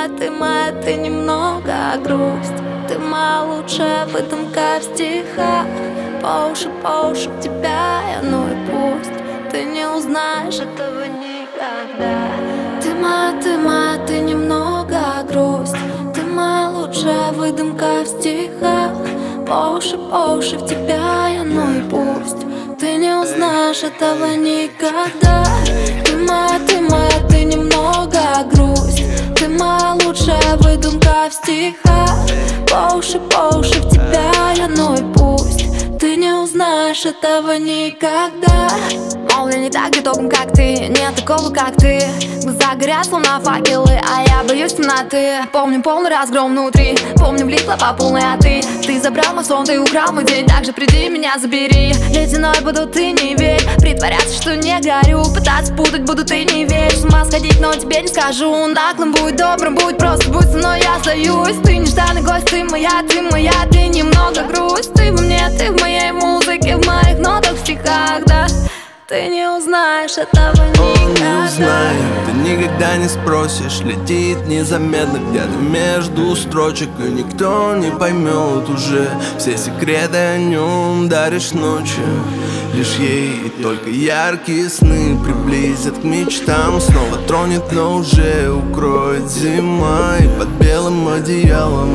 моя, ты немного грусть. Ты моя лучшая выдумка в стихах. По уши в тебя я, ну и пусть. Ты не узнаешь этого никогда. Ты моя, ты немного грусть. Ты моя лучшая выдумка в стихах. По уши в тебя я, ну и пусть. Ты не узнаешь этого никогда. Ты моя, ты немного грусть. Ты моя лучшая выдумка в стихах. По уши в тебя я, ну и пусть. Ты не узнаешь этого никогда. Мол, я не так готовым, как ты, нет такого, как ты. Глаза горят, словно факелы, а я боюсь темноты. Помню полный разгром внутри, помню влипла по полной, а ты забрал мой сон, ты украл мой день. Так же приди, меня забери. Ледяной буду, ты не верь. Притворяться, что не горю, пытаться путать буду, ты не верь. С ума сходить, но тебе не скажу. Наглым будь, добрым будь, просто будь со мной, я остаюсь. Ты нежданный гость, ты моя, ты немного грусть. Ты во мне, ты в моей музыке, в моих нотах, в стихах, да. Ты не узнаешь этого никогда. Он не узнает, ты никогда не спросишь. Летит незаметно где-то между строчек, и никто не поймет уже все секреты о нем. Даришь ночью лишь ей, и только яркие сны приблизят к мечтам. Снова тронет, но уже укроет зима, и под белым одеялом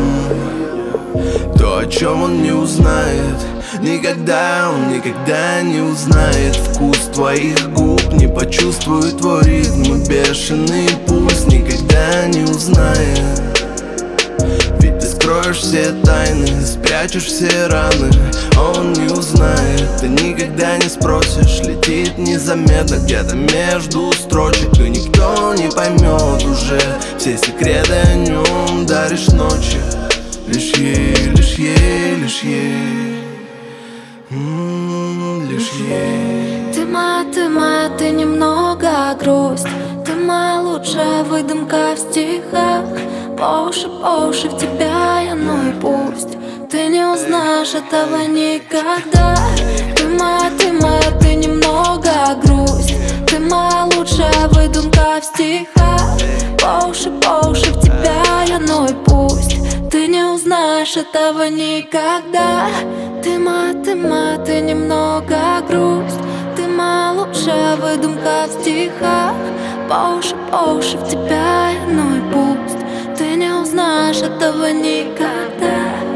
то, о чем он не узнает. Никогда он никогда не узнает вкус твоих губ, не почувствует твой ритм и бешеный пульс. Никогда не узнает. Ведь ты скроешь все тайны, спрячешь все раны. Он не узнает, ты никогда не спросишь. Летит незаметно где-то между строчек, и никто не поймет уже все секреты о нем. Даришь ночи лишь ей, лишь ей, лишь ей, лишь ей. Ты моя, ты немного грусть. Ты моя лучшая выдумка в стихах. По уши в тебя я, ну и пусть. Ты не узнаешь этого никогда. Ты моя, ты немного грусть. Ты моя лучшая выдумка в стихах. По уши в тебя я, ну и пусть. Ты не узнаешь этого никогда. Ты моя, ты немного грусть. Ты моя лучшая выдумка в стихах. По уши в тебя, ну и пусть. Ты не узнаешь этого никогда.